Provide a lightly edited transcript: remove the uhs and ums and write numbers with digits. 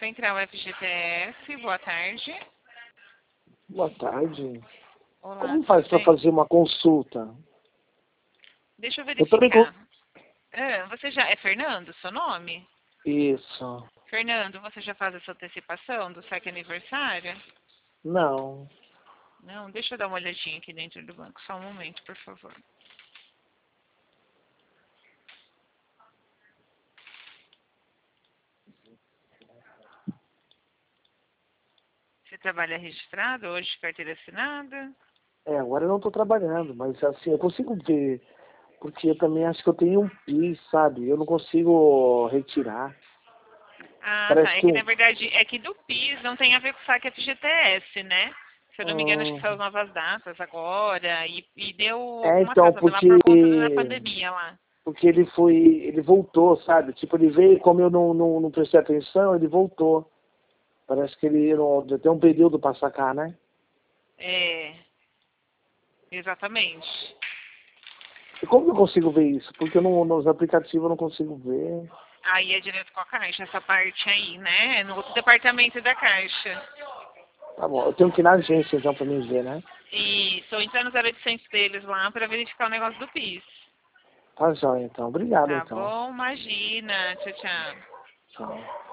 Central FGTS, boa tarde. Boa tarde. Olá, Como tudo faz para bem? fazer uma consulta? Deixa eu Eu também verificar. Você já... É Fernando, seu nome? Isso. Fernando, você já faz essa antecipação do saque aniversário? Não. Não, deixa eu dar uma olhadinha aqui dentro do banco. Só um momento, por favor. Você trabalha registrado hoje, carteira assinada? Agora eu não estou trabalhando, mas assim, eu consigo ver. Porque eu também acho que eu tenho um PIS, sabe? Eu não consigo retirar. Ah, tá. Parece É que que um. na verdade é que do PIS não tem a ver com o saque FGTS, né? Se eu não me engano, acho que são as novas datas agora e deu alguma Então, atrasada lá por conta da pandemia lá. porque ele voltou, sabe? Tipo, ele veio, como eu não prestei atenção, ele voltou. Parece que ele não, tem um período para sacar, né? É, exatamente. E como que eu consigo ver isso? Porque eu nos aplicativos eu não consigo ver. Aí é direto com a Caixa, essa parte aí, né? É no outro departamento da Caixa. Tá bom, eu tenho que ir na agência então para me ver, né? E estou entrando no 0800 deles lá para verificar o negócio do PIS. Tá jóia então. Obrigado Tá então. bom? Imagina. Tchau, tchau. Tchau.